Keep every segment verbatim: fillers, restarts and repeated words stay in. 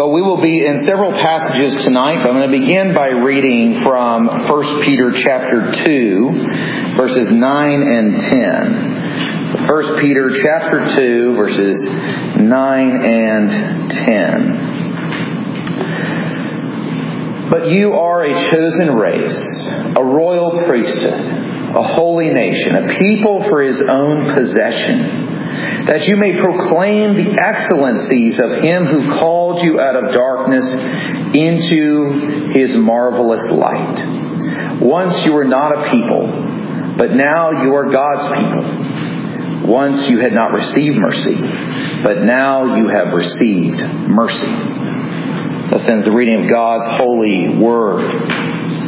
Well, we will be in several passages tonight. I'm going to begin by reading from First Peter chapter two, verses nine and ten. First Peter chapter two, verses nine and ten. But you are a chosen race, a royal priesthood, a holy nation, a people for His own possession, that you may proclaim the excellencies of Him who called you out of darkness into His marvelous light. Once you were not a people, but now you are God's people. Once you had not received mercy, but now you have received mercy. Thus ends the reading of God's holy word.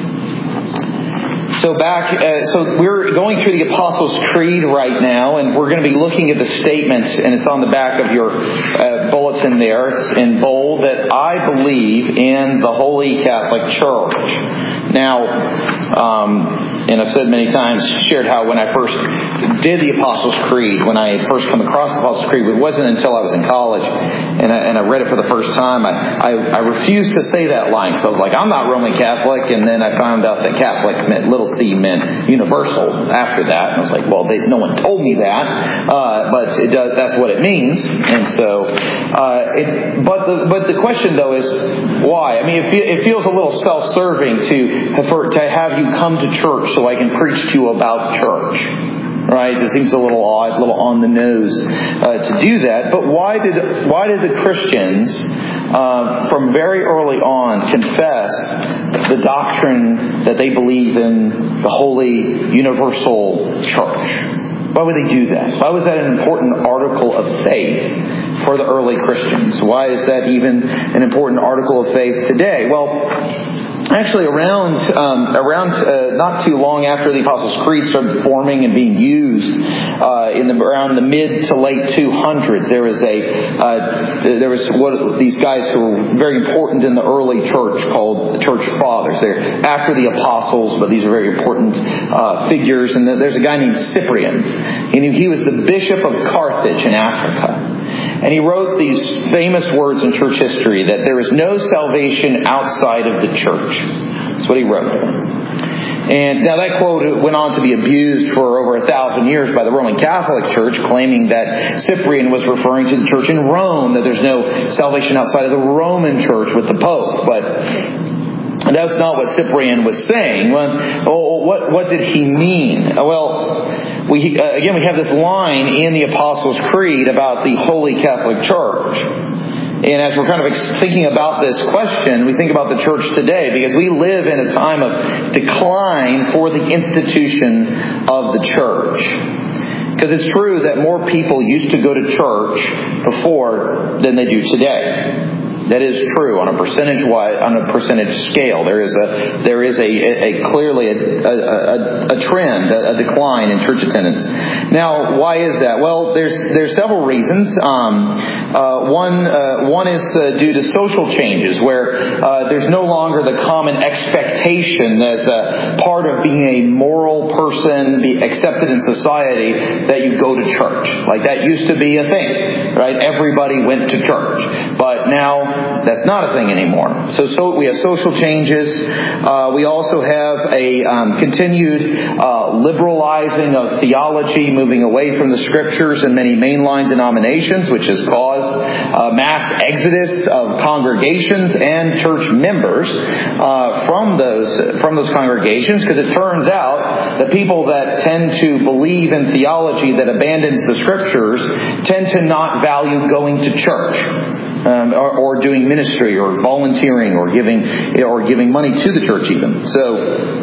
So back, uh, so we're going through the Apostles' Creed right now, and we're going to be looking at the statements, and it's on the back of your uh, bulletin there. It's in bold that I believe in the Holy Catholic Church. Now, um, and I've said many times, shared how when I first did the Apostles' Creed, when I had first come across the Apostles' Creed, it wasn't until I was in college and I, and I read it for the first time. I, I, I refused to say that line, so I was like, I'm not Roman Catholic, and then I found out that Catholic meant little C meant universal after that. And I was like, well, they, no one told me that, uh, but it does, that's what it means. And so, uh, it, but the but the question though is why? I mean, it, it feels a little self-serving to for, to have you come to church so I can preach to you about church. Right? It seems a little odd, a little on the nose uh, to do that. But why did why did the Christians uh, from very early on confess the doctrine that they believe in the Holy Universal Church? Why would they do that? Why was that an important article of faith for the early Christians? Why is that even an important article of faith today? Well, actually, around um, around uh, not too long after the Apostles' Creed started forming and being used uh, in the around the mid to late two hundreds, there was a uh, there was what these guys who were very important in the early church called the Church Fathers. They're after the Apostles, but these are very important uh, figures. And there's a guy named Cyprian, and he was the Bishop of Carthage in Africa. And he wrote these famous words in church history that there is no salvation outside of the church. That's what he wrote. And now that quote went on to be abused for over a thousand years by the Roman Catholic Church, claiming that Cyprian was referring to the church in Rome, that there's no salvation outside of the Roman Church with the Pope. But that's not what Cyprian was saying. Well, what, what did he mean? Well, we uh, again, we have this line in the Apostles' Creed about the Holy Catholic Church. And as we're kind of thinking about this question, we think about the church today because we live in a time of decline for the institution of the church. Because it's true that more people used to go to church before than they do today. That is true on a percentage wide, on a percentage scale. There is a there is a, a, a clearly a, a, a trend, a, a decline in church attendance. Now, why is that? Well, there's there's several reasons. Um, uh, one uh, one is uh, due to social changes, where uh, there's no longer the common expectation as a part of being a moral person, be accepted in society, that you go to church. Like that used to be a thing, right? Everybody went to church, but now that's not a thing anymore. So, so we have social changes. Uh, we also have a um, continued uh, liberalizing of theology, moving away from the Scriptures in many mainline denominations, which has caused uh, mass exodus of congregations and church members uh, from those from those congregations. Because it turns out the people that tend to believe in theology that abandons the Scriptures tend to not value going to church. Um, or, or doing ministry, or volunteering, or giving, or giving money to the church, even. So,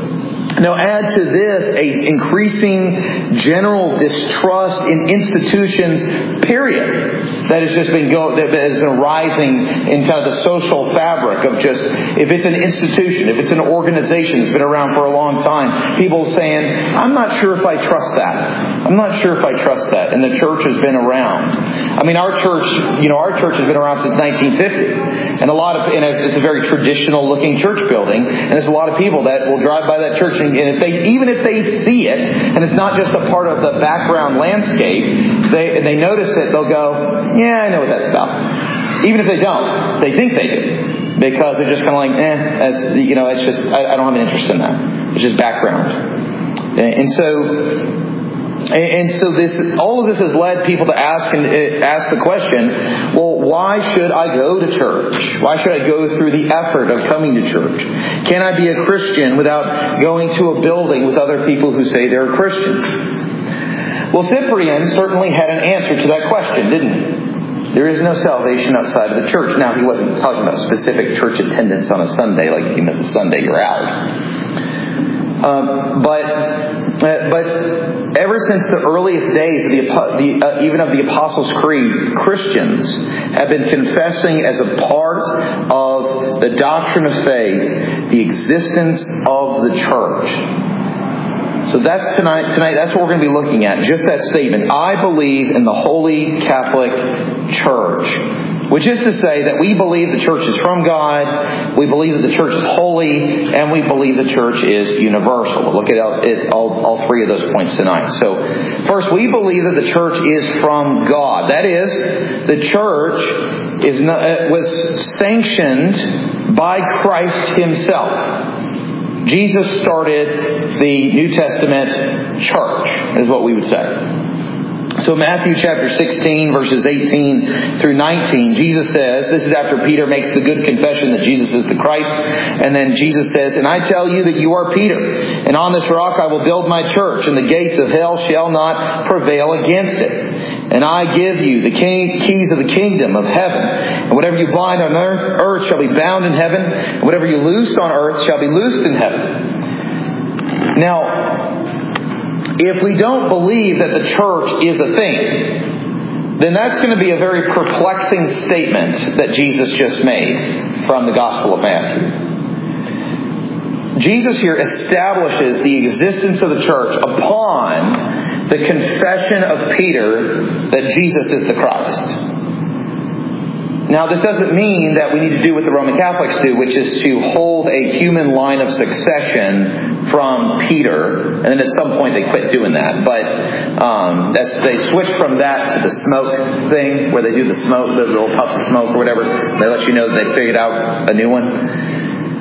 now add to this a increasing general distrust in institutions, period. That has just been go, that has been rising in kind of the social fabric of just, if it's an institution, if it's an organization that's been around for a long time, people saying, I'm not sure if I trust that. I'm not sure if I trust that. And the church has been around. I mean, our church, you know, our church has been around since nineteen fifty. And a lot of, and it's a very traditional looking church building. And there's a lot of people that will drive by that church, and if they, even if they see it, and it's not just a part of the background landscape, they, they notice it, they'll go, yeah, I know what that's about. Even if they don't, they think they do. Because they're just kind of like, eh, that's, you know, it's just, I, I don't have an interest in that. It's just background. And so, and so this, all of this has led people to ask and ask the question, well, why should I go to church? Why should I go through the effort of coming to church? Can I be a Christian without going to a building with other people who say they're Christians? Well, Cyprian certainly had an answer to that question, didn't he? There is no salvation outside of the church. Now, he wasn't talking about specific church attendance on a Sunday, like if you miss a Sunday, you're out. Um, but uh, but ever since the earliest days of the, the uh, even of the Apostles' Creed, Christians have been confessing as a part of the doctrine of faith the existence of the church. So that's tonight. Tonight, that's what we're going to be looking at. Just that statement: I believe in the Holy Catholic Church. Which is to say that we believe the church is from God, we believe that the church is holy, and we believe the church is universal. We'll look at all, all three of those points tonight. So, first, we believe that the church is from God. That is, the church is not, was sanctioned by Christ Himself. Jesus started the New Testament church, is what we would say. So Matthew chapter sixteen, verses eighteen through nineteen, Jesus says, this is after Peter makes the good confession that Jesus is the Christ. And then Jesus says, and I tell you that you are Peter, and on this rock I will build my church, and the gates of hell shall not prevail against it. And I give you the keys of the kingdom of heaven. And whatever you bind on earth shall be bound in heaven, and whatever you loose on earth shall be loosed in heaven. Now, if we don't believe that the church is a thing, then that's going to be a very perplexing statement that Jesus just made from the Gospel of Matthew. Jesus here establishes the existence of the church upon the confession of Peter that Jesus is the Christ. Now, this doesn't mean that we need to do what the Roman Catholics do, which is to hold a human line of succession from Peter, and then at some point they quit doing that. But um, that's they switch from that to the smoke thing, where they do the smoke, the little puffs of smoke or whatever. They let you know that they figured out a new one.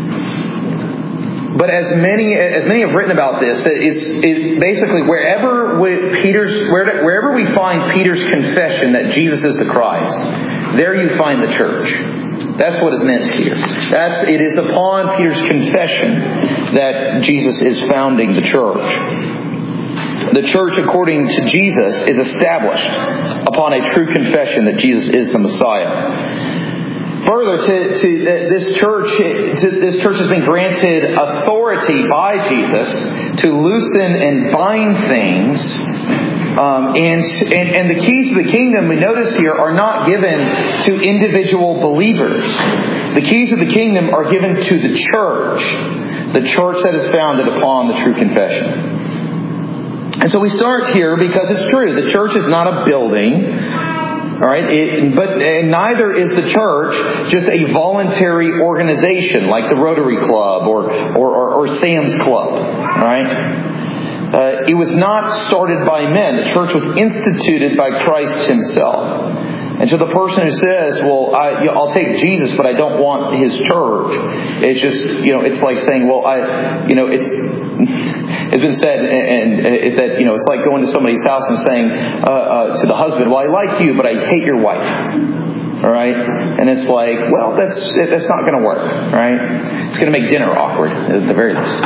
But as many as many have written about this, it's it basically wherever we, Peter's wherever we find Peter's confession that Jesus is the Christ, there you find the church. That's what is meant here. That's it is upon Peter's confession that Jesus is founding the church. The church, according to Jesus, is established upon a true confession that Jesus is the Messiah. Further, to, to uh, this church, to, this church has been granted authority by Jesus to loosen and bind things. Um, and, and and the keys to the kingdom, we notice here, are not given to individual believers. The keys of the kingdom are given to the church, the church that is founded upon the true confession. And so we start here because it's true. The church is not a building. All right, it, but and neither is the church just a voluntary organization like the Rotary Club or or, or, or Sam's Club. All right, uh, it was not started by men. The church was instituted by Christ Himself. And so the person who says, "Well, I, you know, I'll take Jesus, but I don't want His church," it's just, you know, it's like saying, "Well, I, you know, it's." It's been said, and, and it, that you know, it's like going to somebody's house and saying uh, uh, to the husband, "Well, I like you, but I hate your wife." All right, and it's like, well, that's that's not going to work, right? It's going to make dinner awkward at the very least.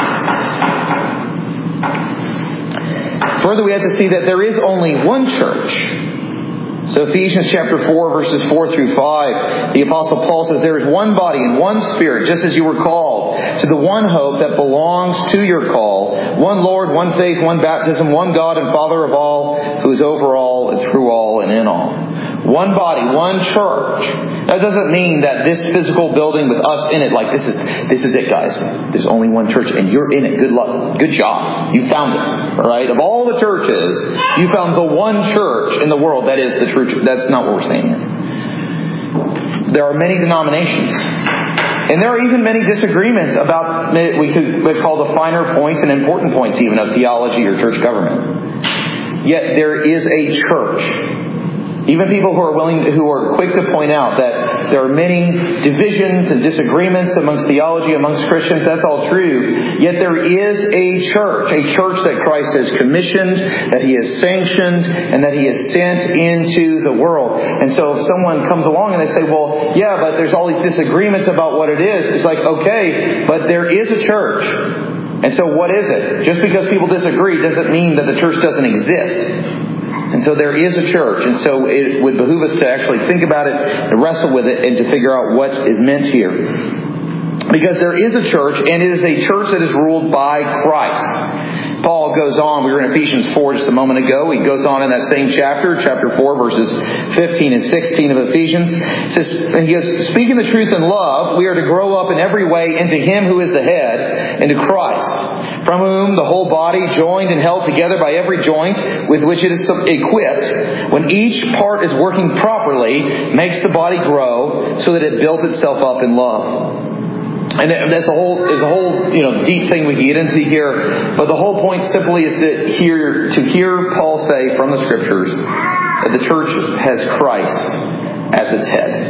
Further, we have to see that there is only one church. So Ephesians chapter four, verses four through five, the Apostle Paul says, there is one body and one Spirit, just as you were called, to the one hope that belongs to your call. One Lord, one faith, one baptism, one God and Father of all, who is over all and through all and in all. One body, one church. That doesn't mean that this physical building with us in it, like this is this is it, guys. There's only one church and you're in it. Good luck. Good job. You found it. All right? Of all the churches, you found the one church in the world that is the true church. That's not what we're saying here. There are many denominations. And there are even many disagreements about, we could let's call the finer points and important points even of theology or church government. Yet there is a church. Even people who are willing, who are quick to point out that there are many divisions and disagreements amongst theology, amongst Christians, that's all true. Yet there is a church, a church that Christ has commissioned, that He has sanctioned, and that He has sent into the world. And so if someone comes along and they say, well, yeah, but there's all these disagreements about what it is, it's like, okay, but there is a church. And so what is it? Just because people disagree doesn't mean that the church doesn't exist. And so there is a church. And so it would behoove us to actually think about it and wrestle with it and to figure out what is meant here. Because there is a church, and it is a church that is ruled by Christ. Paul goes on, we were in Ephesians four just a moment ago. He goes on in that same chapter, chapter four, verses fifteen and sixteen of Ephesians. It says, and he goes, speaking the truth in love, we are to grow up in every way into Him who is the head, into Christ, from whom the whole body, joined and held together by every joint with which it is equipped, when each part is working properly, makes the body grow so that it builds itself up in love. And that's a whole, there's a whole, you know, deep thing we can get into here. But the whole point simply is that here, to hear Paul say from the Scriptures that the church has Christ as its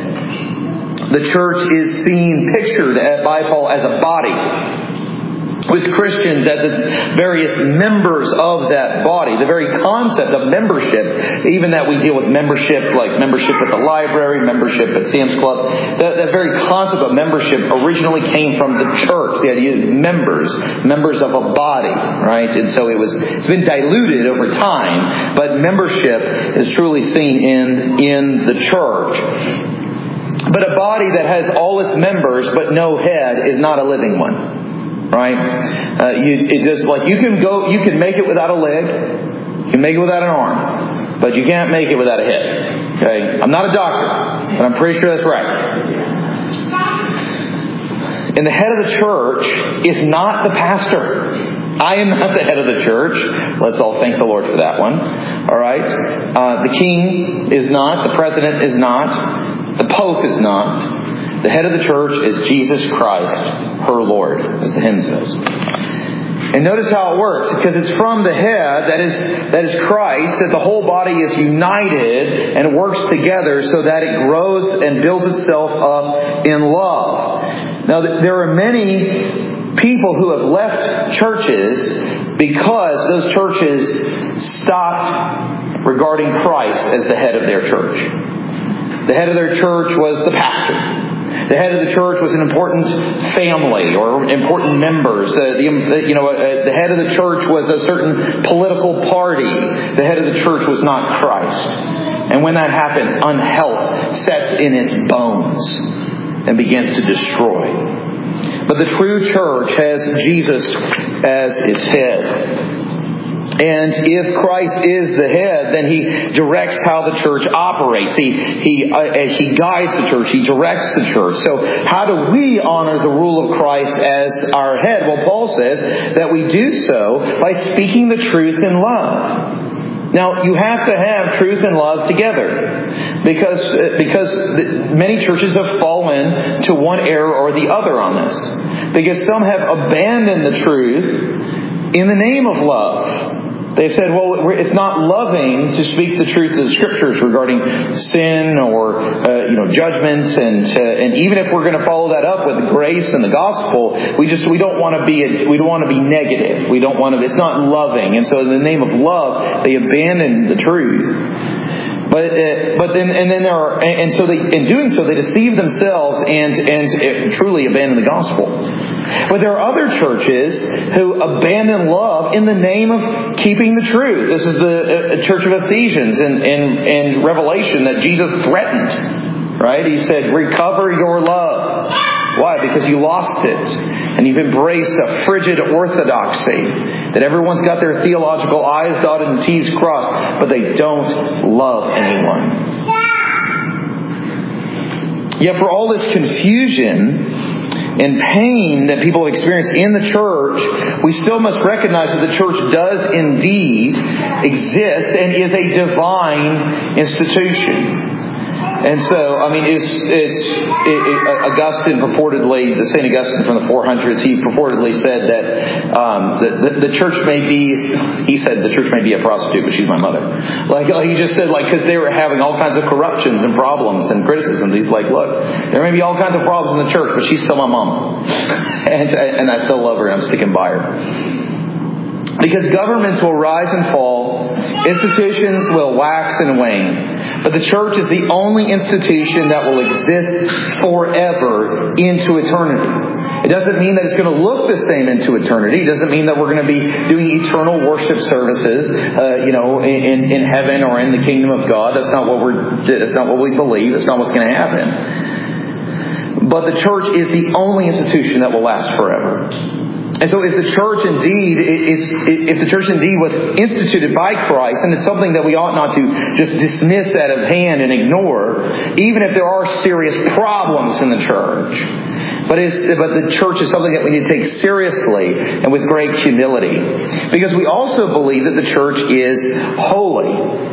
head. The church is being pictured by Paul as a body, with Christians as its various members of that body. The very concept of membership, even that we deal with membership, like membership at the library, membership at Sam's Club, that, that very concept of membership originally came from the church. The idea of members, members of a body, right? And so it was, it's been diluted over time, but membership is truly seen in, in the church. But a body that has all its members but no head is not a living one. Right? Uh, you, it just like you can go, you can make it without a leg, you can make it without an arm, but you can't make it without a head. Okay? I'm not a doctor, but I'm pretty sure that's right. And the head of the church is not the pastor. I am not the head of the church. Let's all thank the Lord for that one. All right? Uh, the king is not. The president is not. The pope is not. The head of the church is Jesus Christ, her Lord, as the hymn says. And notice how it works, because it's from the head, that is that is Christ, that the whole body is united and works together so that it grows and builds itself up in love. Now, there are many people who have left churches because those churches stopped regarding Christ as the head of their church. The head of their church was the pastor. The head of the church was an important family or important members. The, the, you know, uh, the head of the church was a certain political party. The head of the church was not Christ. And when that happens, unhealth sets in its bones and begins to destroy. But the true church has Jesus as its head. And if Christ is the head, then He directs how the church operates. He He uh, He guides the church. He directs the church. So how do we honor the rule of Christ as our head? Well, Paul says that we do so by speaking the truth in love. Now, you have to have truth and love together, because because many churches have fallen to one error or the other on this. Because some have abandoned the truth in the name of love. They've said, well, it's not loving to speak the truth of the Scriptures regarding sin or uh, you know judgments, and uh, and even if we're going to follow that up with grace and the gospel, we just we don't want to be a, we don't want to be negative. We don't want to. It's not loving, and so in the name of love, they abandon the truth. But uh, but then and then there are and so they in doing so they deceive themselves and and truly abandon the gospel. But there are other churches who abandon love in the name of keeping the truth. This is the uh, church of Ephesians in, in in Revelation that Jesus threatened. Right? He said, "Recover your love." Why? Because you lost it. And you've embraced a frigid orthodoxy. That everyone's got their theological I's dotted and T's crossed. But they don't love anyone. Yet for all this confusion and pain that people have experienced in the church, we still must recognize that the church does indeed exist and is a divine institution. And so, I mean, it's, it's it, it, Augustine purportedly, the Saint Augustine from the four hundreds, he purportedly said that um, the, the, the church may be, he said the church may be a prostitute, but she's my mother. Like, like he just said, like, because they were having all kinds of corruptions and problems and criticisms. He's like, look, there may be all kinds of problems in the church, but she's still my mom. and, and I still love her and I'm sticking by her. Because governments will rise and fall, institutions will wax and wane, but the church is the only institution that will exist forever into eternity. It doesn't mean that it's going to look the same into eternity. It doesn't mean that we're going to be doing eternal worship services, uh, you know, in, in heaven or in the kingdom of God. That's not what we're. That's not what we believe. That's not what's going to happen. But the church is the only institution that will last forever. And so if the church indeed is, if the church indeed was instituted by Christ, and it's something that we ought not to just dismiss out of hand and ignore, even if there are serious problems in the church. But it's, but the church is something that we need to take seriously and with great humility. Because we also believe that the church is holy.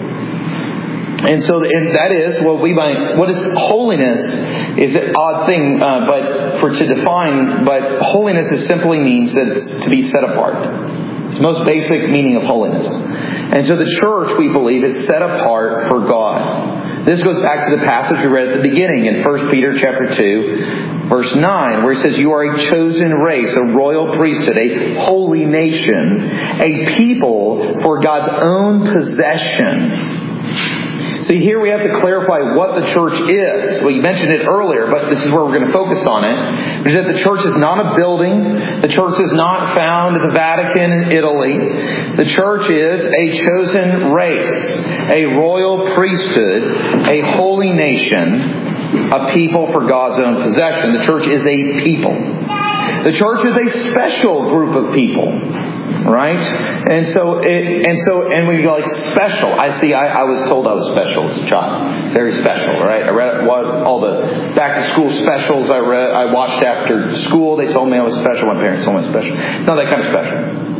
And so and that is what we might, what is holiness is an odd thing, uh, but for to define, but holiness is simply means that it's to be set apart. It's the most basic meaning of holiness. And so the church, we believe, is set apart for God. This goes back to the passage we read at the beginning in First Peter chapter two, verse nine, where it says, you are a chosen race, a royal priesthood, a holy nation, a people for God's own possession. See, here we have to clarify what the church is. We mentioned it earlier, but this is where we're going to focus on it. Is that the church is not a building. The church is not found in the Vatican in Italy. The church is a chosen race, a royal priesthood, a holy nation, a people for God's own possession. The church is a people. The church is a special group of people. Right? And so, it, and so, and we go like special. I see, I, I was told I was special as a child. Very special, right? I read all the back to school specials I read, I watched after school. They told me I was special. My parents told me I was special. Not that kind of special.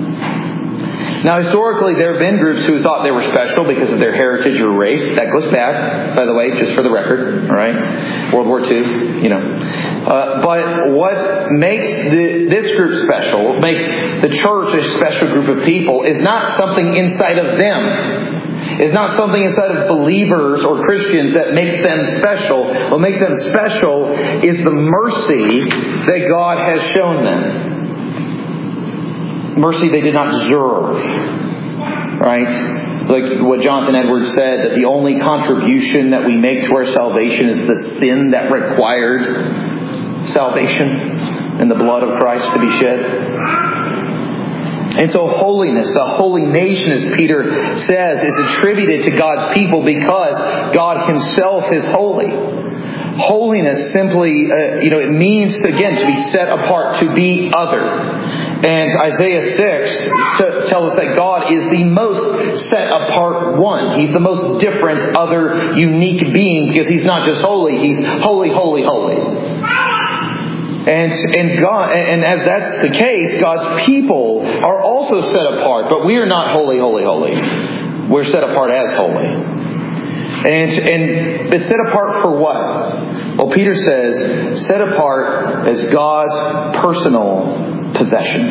Now, historically, there have been groups who thought they were special because of their heritage or race. That goes back, by the way, just for the record, all right? World War Two, you know. Uh, but what makes the, this group special, what makes the church a special group of people, is not something inside of them. It's not something inside of believers or Christians that makes them special. What makes them special is the mercy that God has shown them. Mercy they did not deserve. Right? It's like what Jonathan Edwards said, that the only contribution that we make to our salvation is the sin that required salvation and the blood of Christ to be shed. And so holiness, a holy nation, as Peter says, is attributed to God's people because God Himself is holy. Holiness simply, uh, you know, it means, again, to be set apart, to be other. And Isaiah six t- tells us that God is the most set apart one. He's the most different, other, unique being because He's not just holy, He's holy, holy, holy. And, and God, and as that's the case, God's people are also set apart, but we are not holy, holy, holy. We're set apart as holy. And, and it's set apart for what? Well, Peter says, set apart as God's personal possession.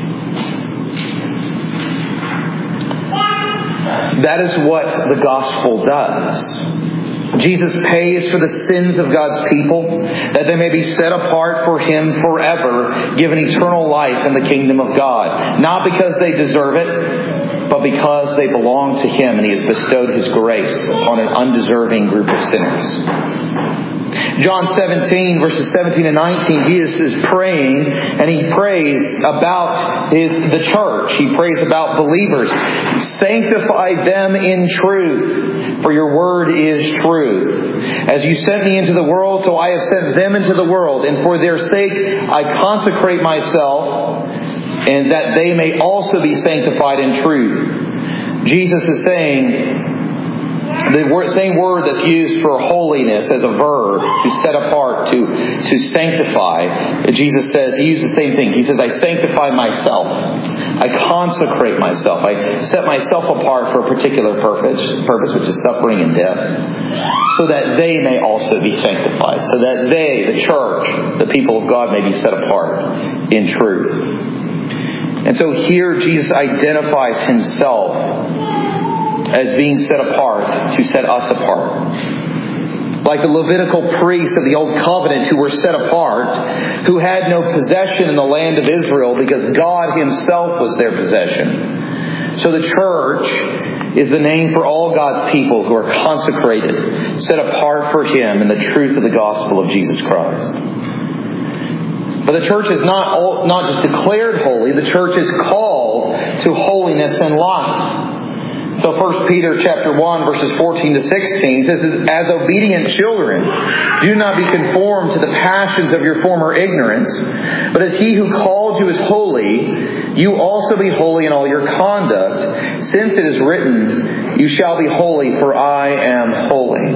That is what the gospel does. Jesus pays for the sins of God's people, that they may be set apart for Him forever, given eternal life in the kingdom of God. Not because they deserve it, but because they belong to Him and He has bestowed His grace upon an undeserving group of sinners. John seventeen, verses seventeen and nineteen, Jesus is praying, and He prays about his the church. He prays about believers. Sanctify them in truth, for your word is truth. As you sent me into the world, so I have sent them into the world. And for their sake I consecrate myself, and that they may also be sanctified in truth. Jesus is saying, The word, same word that's used for holiness as a verb, to set apart, to, to sanctify. Jesus says, he uses the same thing. He says, I sanctify myself. I consecrate myself. I set myself apart for a particular purpose, purpose which is suffering and death, so that they may also be sanctified, so that they, the church, the people of God, may be set apart in truth. And so here Jesus identifies himself as being set apart to set us apart. Like the Levitical priests of the Old Covenant who were set apart, who had no possession in the land of Israel because God himself was their possession. So the church is the name for all God's people who are consecrated, set apart for him in the truth of the gospel of Jesus Christ. But the church is not all, not just declared holy, the church is called to holiness and life. So First Peter chapter one, verses fourteen to sixteen says, as obedient children, do not be conformed to the passions of your former ignorance, but as he who called you is holy, you also be holy in all your conduct, since it is written, you shall be holy, for I am holy.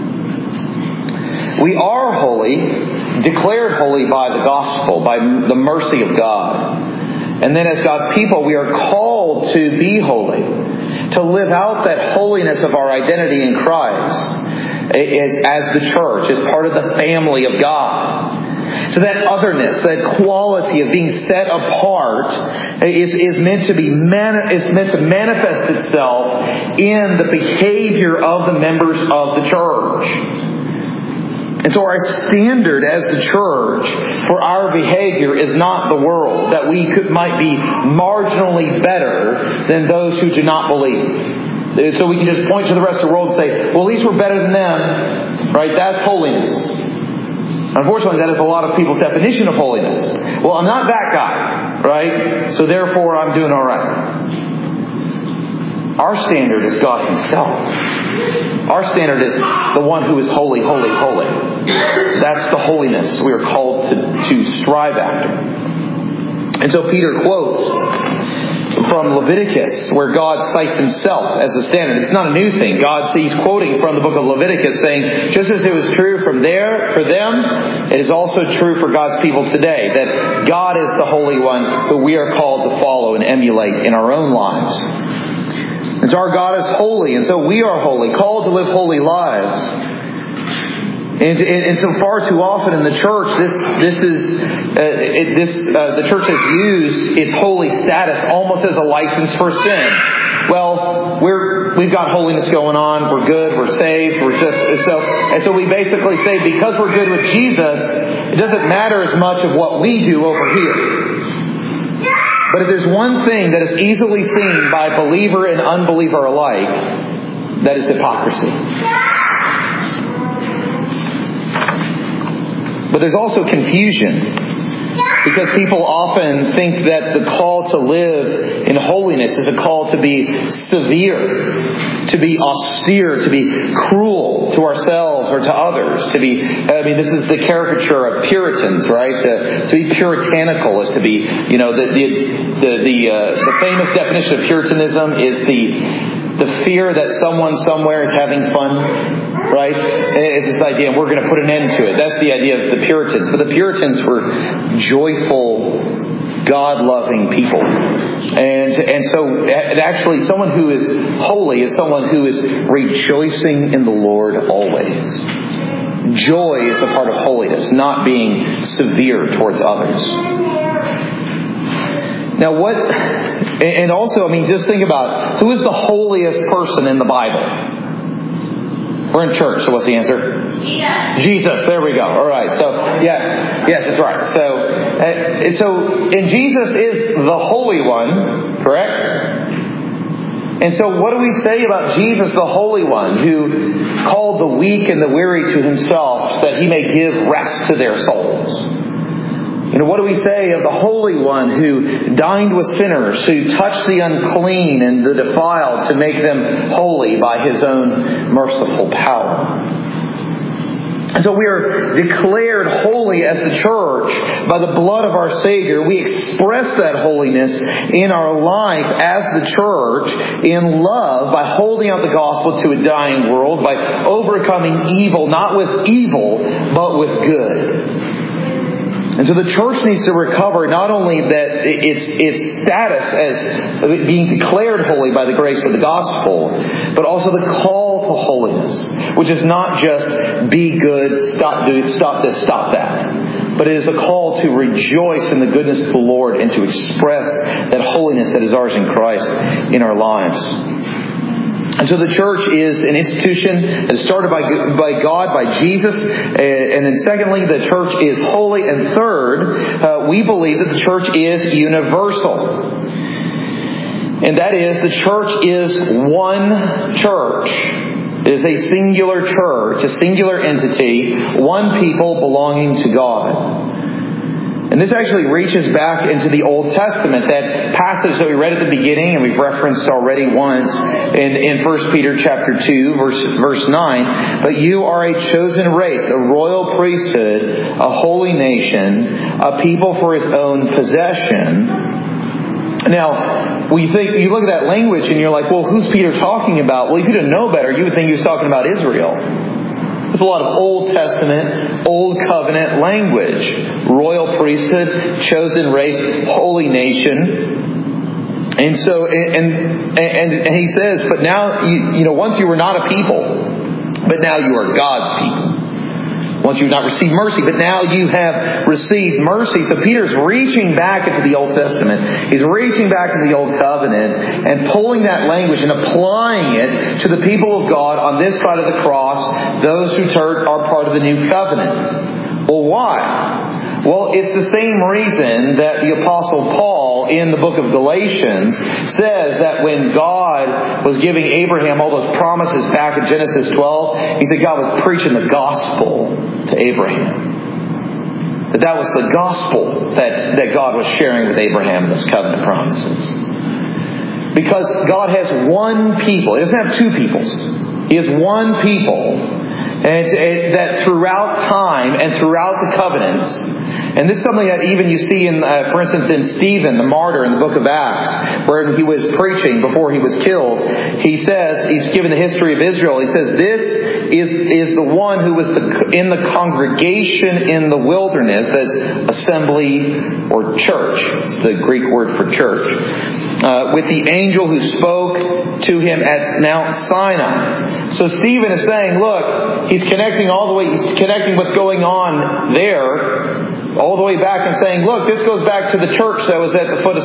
We are holy, declared holy by the gospel, by the mercy of God. And then as God's people, we are called to be holy, to live out that holiness of our identity in Christ as, as the church, as part of the family of God. So that otherness, that quality of being set apart is, is meant to be mani- is meant to manifest itself in the behavior of the members of the church. And so our standard as the church for our behavior is not the world, that we could, might be marginally better than those who do not believe. So we can just point to the rest of the world and say, well, at least we're better than them. Right? That's holiness. Unfortunately, that is a lot of people's definition of holiness. Well, I'm not that guy. Right? So therefore, I'm doing all right. Our standard is God himself. Our standard is the one who is holy, holy, holy. That's the holiness we are called to, to strive after. And so Peter quotes from Leviticus, where God cites himself as the standard. It's not a new thing. God, he's quoting from the book of Leviticus, saying, just as it was true from there for them, it is also true for God's people today, that God is the Holy One who we are called to follow and emulate in our own lives. And so our God is holy, and so we are holy, called to live holy lives. And, and, and so far too often in the church, this this is uh, it, this uh, the church has used its holy status almost as a license for sin. Well, we're we've got holiness going on. We're good. We're saved. We're just so and so we basically say because we're good with Jesus, it doesn't matter as much of what we do over here. But if there's one thing that is easily seen by believer and unbeliever alike, that is hypocrisy. But there's also confusion. Because people often think that the call to live in holiness is a call to be severe, to be austere, to be cruel to ourselves or to others, to be, I mean, this is the caricature of Puritans, right? To, to be puritanical is to be, you know, the the the the, uh, the famous definition of Puritanism is the the fear that someone somewhere is having fun, right? It's this idea, and we're going to put an end to it. That's the idea of the Puritans. But the Puritans were joyful, God-loving people. And and so actually someone who is holy is someone who is rejoicing in the Lord always. Joy is a part of holiness, not being severe towards others. Now what, and also, I mean, just think about, who is the holiest person in the Bible? We're in church, so what's the answer? Jesus. Jesus, there we go. All right, so, yeah, yes, that's right. So, uh, so, and Jesus is the Holy One, correct? And so what do we say about Jesus, the Holy One, who called the weak and the weary to himself, that he may give rest to their souls? You know, what do we say of the Holy One who dined with sinners, who touched the unclean and the defiled to make them holy by his own merciful power? And so we are declared holy as the church by the blood of our Savior. We express that holiness in our life as the church in love by holding out the gospel to a dying world, by overcoming evil, not with evil, but with good. And so the church needs to recover not only that its its status as being declared holy by the grace of the gospel, but also the call to holiness, which is not just be good, stop doing, stop this, stop that. But it is a call to rejoice in the goodness of the Lord and to express that holiness that is ours in Christ in our lives. And so the church is an institution that is started by, by God, by Jesus. And then secondly, the church is holy. And third, uh, we believe that the church is universal. And that is, the church is one church. It is a singular church, a singular entity, one people belonging to God. And this actually reaches back into the Old Testament. That passage that we read at the beginning, and we've referenced already once in, in First Peter chapter two, verse, verse nine. But you are a chosen race, a royal priesthood, a holy nation, a people for His own possession. Now, when you think, you look at that language and you're like, well, who's Peter talking about? Well, if you didn't know better, you would think he was talking about Israel. There's a lot of Old Testament, Old Covenant language. Royal priesthood, chosen race, holy nation. And so, and and and he says, but now, you, you know, once you were not a people, but now you are God's people. Once you have not received mercy, but now you have received mercy. So Peter's reaching back into the Old Testament. He's reaching back into the Old Covenant and pulling that language and applying it to the people of God on this side of the cross, those who are part of the New Covenant. Well, why? Well, it's the same reason that the Apostle Paul in the book of Galatians says that when God was giving Abraham all those promises back in Genesis twelve, he said God was preaching the gospel to Abraham. That that was the gospel that, that God was sharing with Abraham in those covenant promises. Because God has one people. He doesn't have two peoples. He has one people. And it's, it, that throughout time and throughout the covenants, and this is something that even you see in, uh, for instance, in Stephen, the martyr in the book of Acts, where he was preaching before he was killed. He says, he's given the history of Israel. He says, this is, is the one who was the, in the congregation in the wilderness, that's assembly or church. It's the Greek word for church. Uh, with the angel who spoke to him at Mount Sinai. So Stephen is saying, look, he's connecting all the way, he's connecting what's going on there, all the way back and saying, look, this goes back to the church that was at the foot of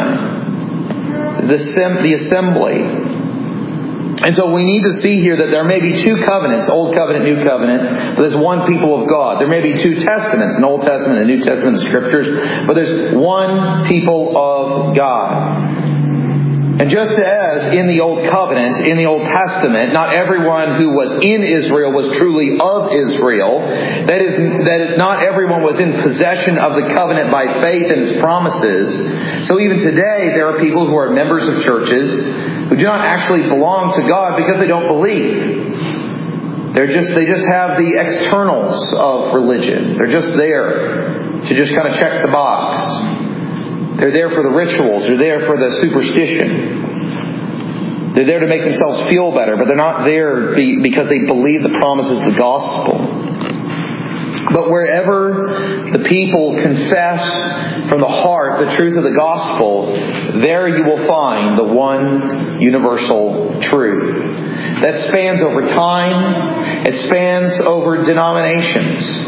Sinai. The, sem- the assembly. And so we need to see here that there may be two covenants, Old Covenant, New Covenant, but there's one people of God. There may be two testaments, an Old Testament and New Testament of Scriptures, but there's one people of God. And just as in the Old Covenant, in the Old Testament, not everyone who was in Israel was truly of Israel. That is, that is, not everyone was in possession of the covenant by faith and its promises. So even today, there are people who are members of churches who do not actually belong to God because they don't believe. They're just, they just have the externals of religion. They're just there to just kind of check the box. They're there for the rituals. They're there for the superstition. They're there to make themselves feel better, but they're not there because they believe the promises of the gospel. But wherever the people confess from the heart the truth of the gospel, there you will find the one universal truth that spans over time. It spans over denominations.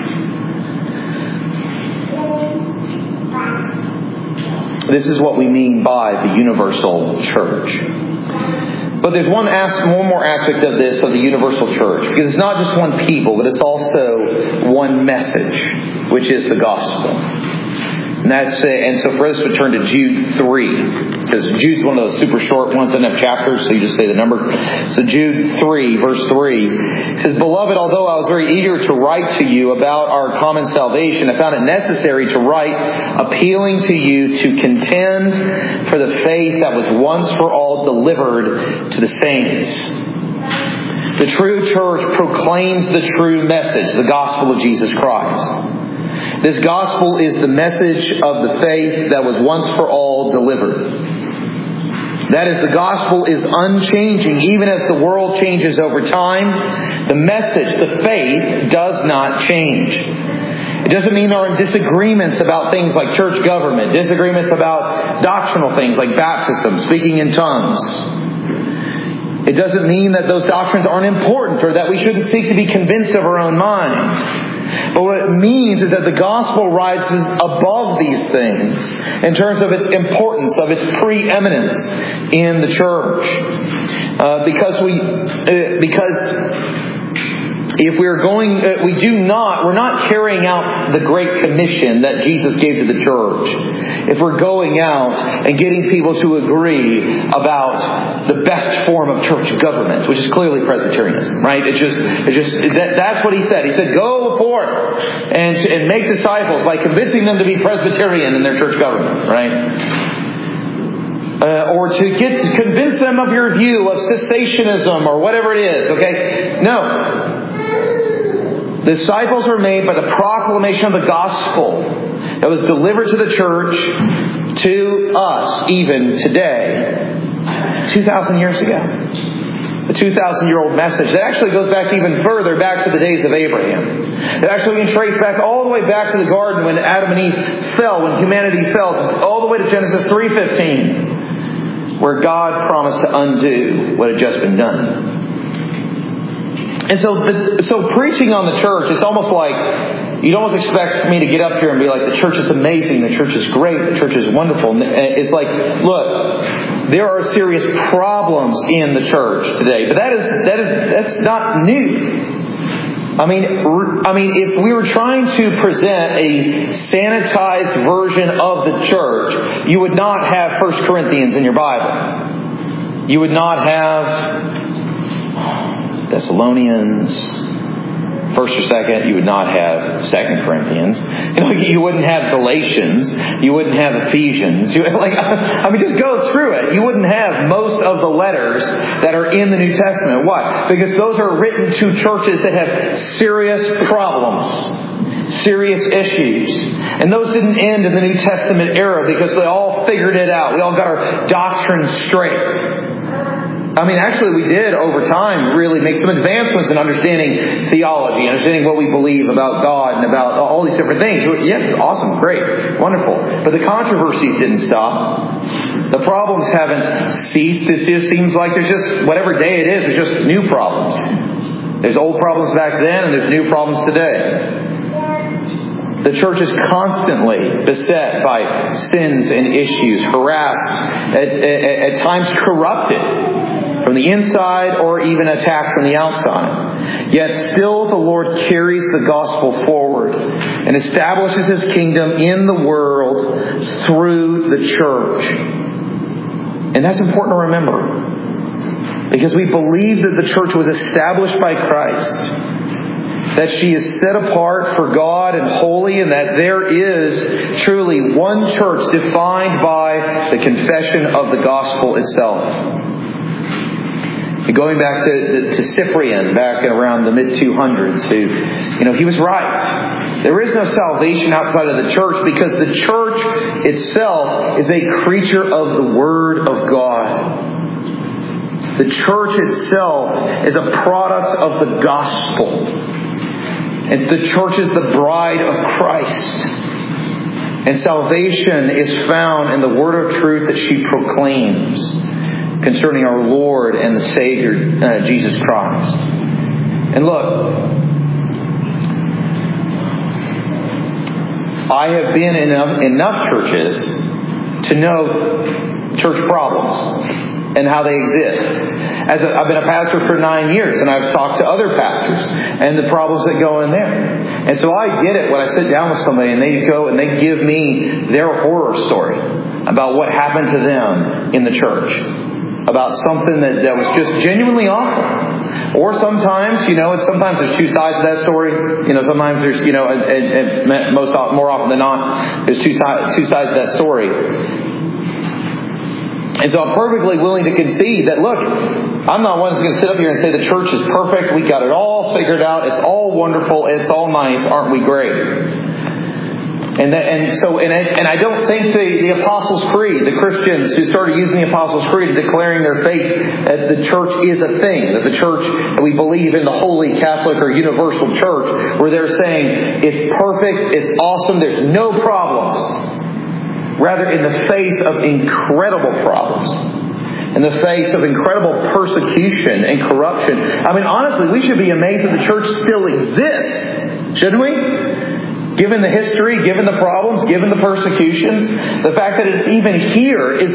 This is what we mean by the universal church. But there's one, as- one more aspect of this, of the universal church. Because it's not just one people, but it's also one message, which is the gospel. And that's uh, and so for us to turn to Jude three. Because Jude's one of those super short ones, doesn't have chapters, so you just say the number. So Jude three, verse three, it says, Beloved, although I was very eager to write to you about our common salvation, I found it necessary to write, appealing to you to contend for the faith that was once for all delivered to the saints. The true church proclaims the true message, the gospel of Jesus Christ. This gospel is the message of the faith that was once for all delivered. That is, the gospel is unchanging even as the world changes over time. The message, the faith, does not change. It doesn't mean there are disagreements about things like church government, disagreements about doctrinal things like baptism, speaking in tongues. It doesn't mean that those doctrines aren't important or that we shouldn't seek to be convinced of our own mind. But what it means is that the gospel rises above these things in terms of its importance, of its preeminence in the church. Uh, because we, uh, because if we're going, uh, we do not, we're not carrying out the Great Commission that Jesus gave to the church. If we're going out and getting people to agree about the best form of church government, which is clearly Presbyterianism, right? It's just, it's just that, that's what he said. He said, go forth and and make disciples by convincing them to be Presbyterian in their church government, right? Uh, or to get to convince them of your view of cessationism or whatever it is. Okay, no. Disciples are made by the proclamation of the gospel that was delivered to the church, to us, even today, two thousand years ago. A two thousand year old message that actually goes back even further, back to the days of Abraham. It actually can trace back all the way back to the garden when Adam and Eve fell, when humanity fell, all the way to Genesis three fifteen, where God promised to undo what had just been done. And so, the, so preaching on the church, it's almost like you'd almost expect me to get up here and be like, the church is amazing, the church is great, the church is wonderful. And it's like, look, there are serious problems in the church today, but that is that is that's not new. I mean, I mean, if we were trying to present a sanitized version of the church, you would not have First Corinthians in your Bible. You would not have Thessalonians, first or second. You would not have Second Corinthians. You know, you wouldn't have Galatians. You wouldn't have Ephesians. You, like, I mean, just go through it. You wouldn't have most of the letters that are in the New Testament. Why? Because those are written to churches that have serious problems, serious issues. And those didn't end in the New Testament era because we all figured it out. We all got our doctrine straight. I mean, actually, we did, over time, really make some advancements in understanding theology, understanding what we believe about God and about all these different things. Yeah, awesome, great, wonderful. But the controversies didn't stop. The problems haven't ceased. It just seems like there's just, whatever day it is, there's just new problems. There's old problems back then and there's new problems today. The church is constantly beset by sins and issues, harassed, at, at, at times corrupted from the inside or even attacked from the outside. Yet still the Lord carries the gospel forward and establishes His kingdom in the world through the church. And that's important to remember, because we believe that the church was established by Christ, that she is set apart for God and holy, and that there is truly one church defined by the confession of the gospel itself. Going back to, to Cyprian, back around the mid two hundreds, who, you know, he was right. There is no salvation outside of the church because the church itself is a creature of the Word of God. The church itself is a product of the gospel. And the church is the bride of Christ. And salvation is found in the word of truth that she proclaims concerning our Lord and the Savior, uh, Jesus Christ. And look, I have been in enough, enough churches to know church problems and how they exist. As a, I've been a pastor for nine years, and I've talked to other pastors and the problems that go in there. And so I get it when I sit down with somebody and they go and they give me their horror story about what happened to them in the church, about something that, that was just genuinely awful. Or sometimes, you know, it's, sometimes there's two sides to that story. You know, sometimes there's, you know, and, and, and most more often than not, there's two, two sides to that story. And so I'm perfectly willing to concede that, look, I'm not one that's going to sit up here and say the church is perfect. We got it all figured out. It's all wonderful. It's all nice. Aren't we great? And that, and so and I, and I don't think the, the Apostles' Creed, the Christians who started using the Apostles' Creed and declaring their faith that the church is a thing, that the church, that we believe in the Holy Catholic or Universal Church, where they're saying it's perfect, it's awesome, there's no problems. Rather, in the face of incredible problems, in the face of incredible persecution and corruption, I mean, honestly, we should be amazed that the church still exists, shouldn't we? Given the history, given the problems, given the persecutions, the fact that it's even here is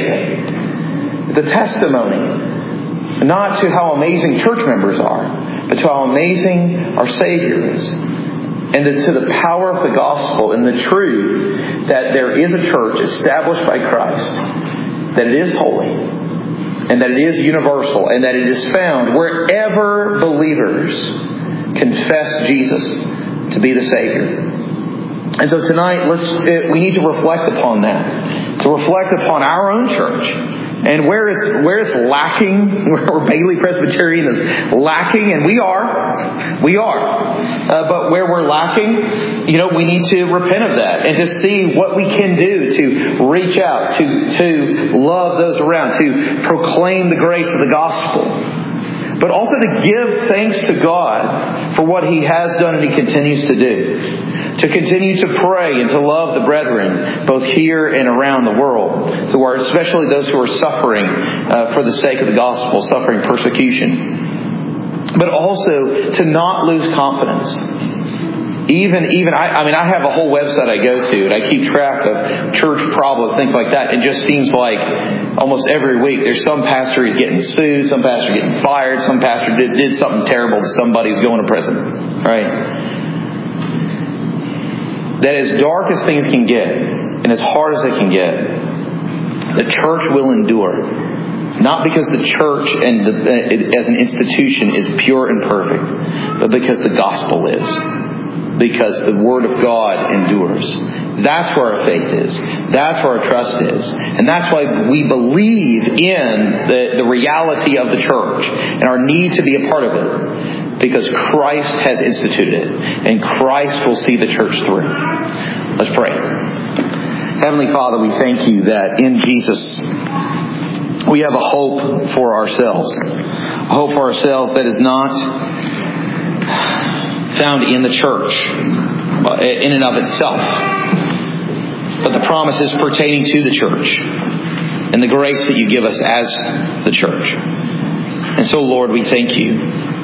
amazing. It's a testimony, not to how amazing church members are, but to how amazing our Savior is. And to the power of the gospel and the truth that there is a church established by Christ, that it is holy, and that it is universal, and that it is found wherever believers confess Jesus to be the Savior. And so tonight, let's we need to reflect upon that. To reflect upon our own church. And where it's, where it's lacking, where Bailey Presbyterian is lacking, and we are. We are. Uh, but where we're lacking, you know, we need to repent of that. And to see what we can do to reach out, to, to love those around, to proclaim the grace of the gospel. But also to give thanks to God for what He has done and He continues to do. To continue to pray and to love the brethren, both here and around the world, who are, especially those who are suffering uh, for the sake of the gospel, suffering persecution. But also to not lose confidence. Even, even I, I mean, I have a whole website I go to, and I keep track of church problems, things like that. It just seems like almost every week there's some pastor who's getting sued, some pastor getting fired, some pastor did, did something terrible to somebody who's going to prison. Right? That as dark as things can get, and as hard as they can get, the church will endure. Not because the church and the, as an institution is pure and perfect, but because the gospel is. Because the Word of God endures. That's where our faith is. That's where our trust is. And that's why we believe in the, the reality of the church and our need to be a part of it. Because Christ has instituted it. And Christ will see the church through. Let's pray. Heavenly Father, we thank You that in Jesus we have a hope for ourselves. A hope for ourselves that is not found in the church in and of itself, but the promises pertaining to the church and the grace that You give us as the church. And so, Lord, we thank You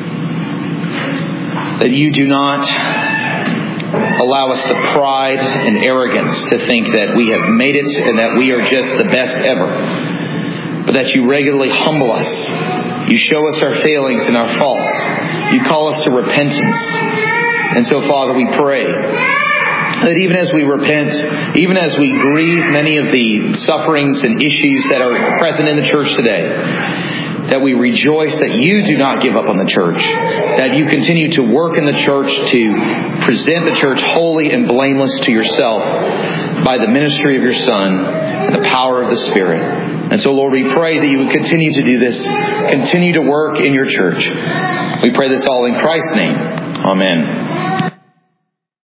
that You do not allow us the pride and arrogance to think that we have made it and that we are just the best ever, but that You regularly humble us. You show us our failings and our faults. You call us to repentance. And so, Father, we pray that even as we repent, even as we grieve many of the sufferings and issues that are present in the church today, that we rejoice that You do not give up on the church, that You continue to work in the church to present the church holy and blameless to Yourself by the ministry of Your Son and the power of the Spirit. And so, Lord, we pray that You would continue to do this, continue to work in Your church. We pray this all in Christ's name. Amen.